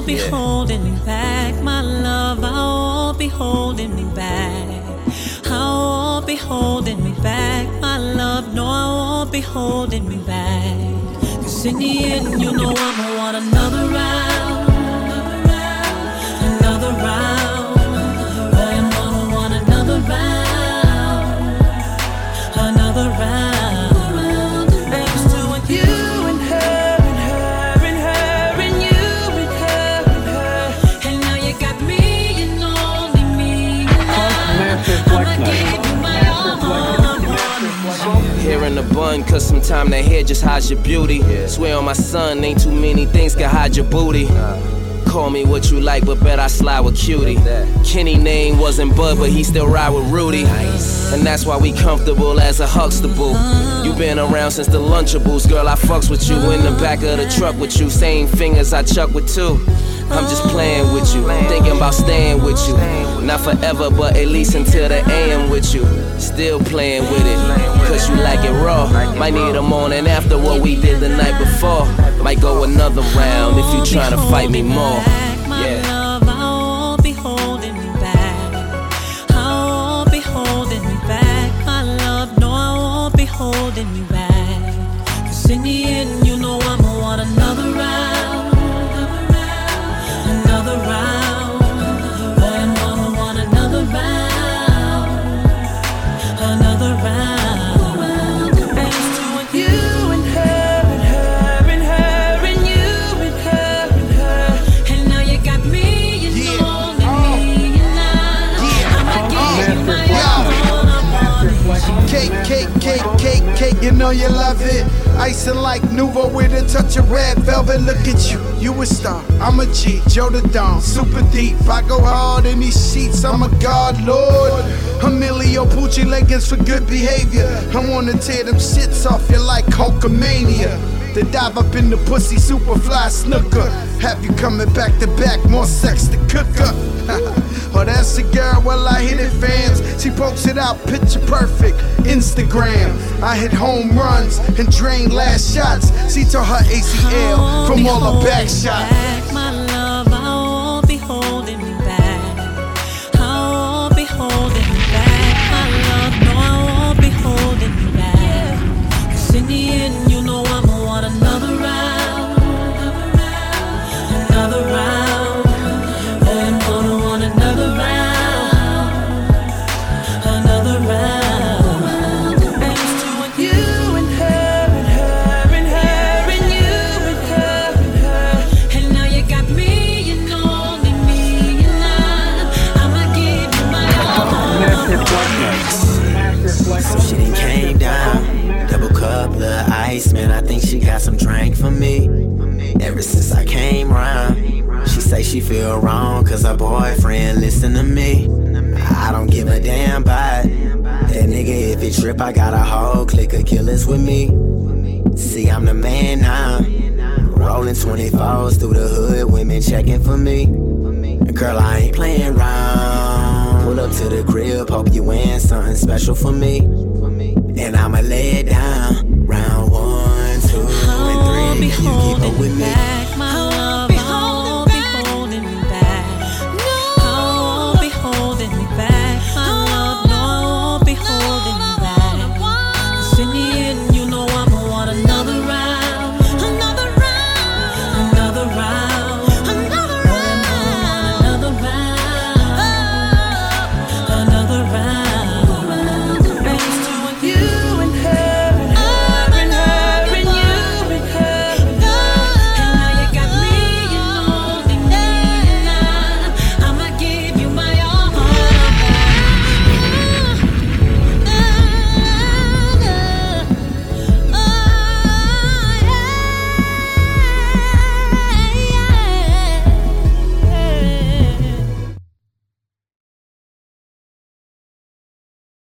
won't be holding back my love. I won't be holding me back. I won't be holding me back my love. No, I won't be holding me back. 'Cause in the end, you know I'ma want another round, another round. Oh, you know I want another round, another round. Hair in the bun, cause sometime that hair just hides your beauty. Swear on my son, ain't too many things can hide your booty. Call me what you like, but bet I slide with Cutie. Kenny name wasn't Bud, but he still ride with Rudy. And that's why we comfortable as a Huxtable. You been around since the Lunchables, girl, I fucks with you. In the back of the truck with you, same fingers I chuck with two. I'm just playing with you, thinking about staying with you. Not forever, but at least until the AM with you. Still playing with it, cause you like it raw. Might need a morning after what we did the night before. Might go another round if you tryna fight me more. Yeah. I won't be holding me back. I won't be holding me back, my love. No, I won't be holding me back. 'Cause in the end, you know I'ma want another round, another round. Oh, you know I want another round, another round. Cake, you know you love it. Icing like Nouveau with a touch of red velvet. Look at you, you a star, I'm a G, Joe the Don, super deep. I go hard in these sheets, I'm a god, Lord. Emilio Pucci leggings for good behavior. I wanna tear them shits off you like Hulkamania. They dive up in the pussy, super fly snooker. Have you coming back to back, more sex to cook up. Oh, that's a girl, well I hit it fans. She pokes it out, picture perfect, Instagram. I hit home runs and drain last shots. She tore her ACL from all her back shots. My love, I won't be holding me back. I won't be holding me back, my love. No, I won't be holding me back. 'Cause in the end, you know I'ma want another round, another round. And gonna want another round, another round. So she done came down, double cup, little ice, man, I think she got some drink for me. Ever since I came round, she say she feel wrong, cause her boyfriend listen to me. I don't give a damn about that nigga, if it trip, I got a whole clique of killers with me. See, I'm the man now, rolling 24s through the hood, women checking for me. Girl, I ain't playing round. Pull up to the crib, hope you win something special for me. And I'ma lay it down, round 1, 2, and 3. You keep up with me.